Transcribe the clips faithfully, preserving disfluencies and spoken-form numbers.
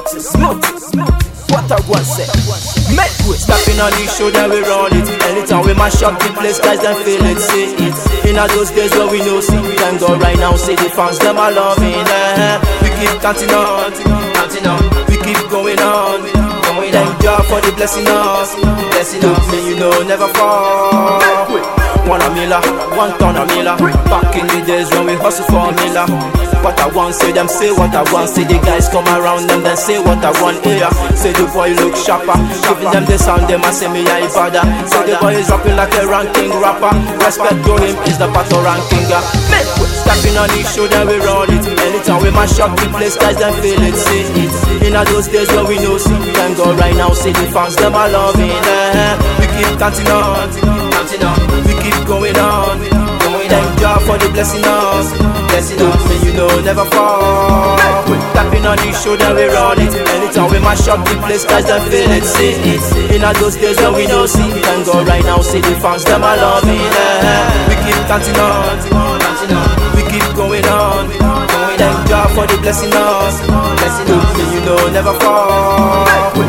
Smooth, smooth, what I want say. Make way. Stepping on the show, then we run it. Anytime we mash up the place, guys, then feel it, see it. In all those days where we know, see, thank God right now, see the fans, them are loving it. We keep counting on, counting on. We keep going on, going on. Thank God for the blessing us, blessing us. Me, you know, never fall. One a miller, one ton a miller. Back in the days when we hustle for a miller. What I want, say them say what I want. Say the guys come around them, then say what I want here. Say the boy look sharper, giving them the sound, them I say me I father. Say the boy is rapping like a ranking rapper. Respect to him is the battle ranking. Make way, stepping on the show, then we run it. Anytime we mash up the place, guys then feel it, see it. In all those days when we know, see, thank God right now, see the fans, them are loving it. We keep counting on, counting on. We keep going on, going. Thank God for the blessing us, blessing us. Me, you know, never fall. Tapping on the show, then we run it. Anytime we mash up the place, guys, then feel it, see it. In all those days when we know, see, thank God right now, see the fans, them are loving it. We keep counting on, counting on. We keep going on, going. Thank God for the blessing us, blessing us. Me, you know, never fall.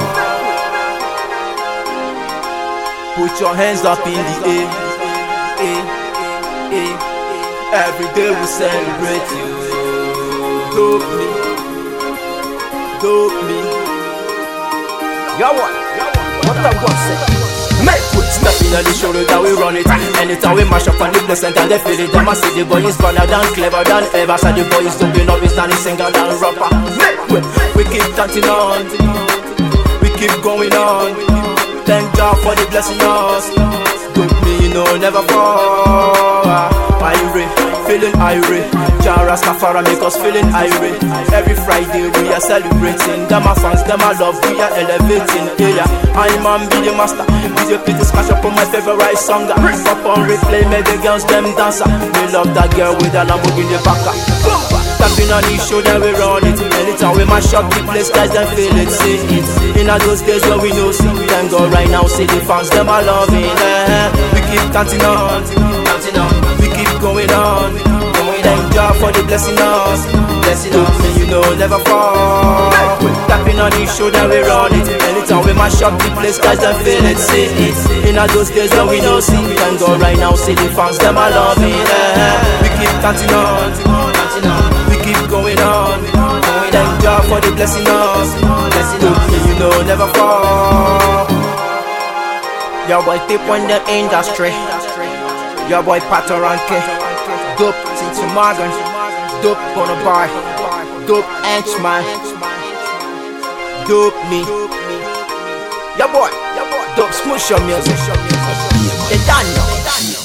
Put your hands up in the air, air, air. Every day we celebrate you. Dope me, dope me. Yeah, what? What I want say? Make way, stepping on the shoulder that we run it. Anytime we mash up on the place and they feel it. Them I say the boy is better than clever than ever. So the boy is doing up, he's not a singer than rapper. Make way, we keep counting on, we keep going on. Thank God for the blessing us. With me, you know, never fall. Irate, feeling irate. Jah Rastafari make us feeling irate. Every Friday we are celebrating. Them are fans, them are love, we are elevating. Yeah, I'm on be the master. D J Peter smash up on my favorite song. Pop on replay, make the girls them dancer. We love that girl with a Lamborghini backer. Tapping on the show, then we run it. Anytime we mash up the place, guys, then feel it, see it. In all those days when we know, see, thank God right now, see the fans, them are loving it. We keep counting on, counting on. We keep going on, going. Thank God for the blessing us, blessing us. Me, you know, never fall. Tapping on the show, then we run it. Anytime we mash up the place, guys, then feel it, see it. In all those days when we know, see, thank God right now, see the fans, them are loving it. We keep counting on, counting on. Keep going on, going. Thank God for the blessing us, blessing us. Me, you know, never fall. Your boy tip on the industry. Your boy Pato Ranke. Dope since Morgan. Dope gonna buy. Dope henchman. Dope me. Your boy, dope smush your music. They done now.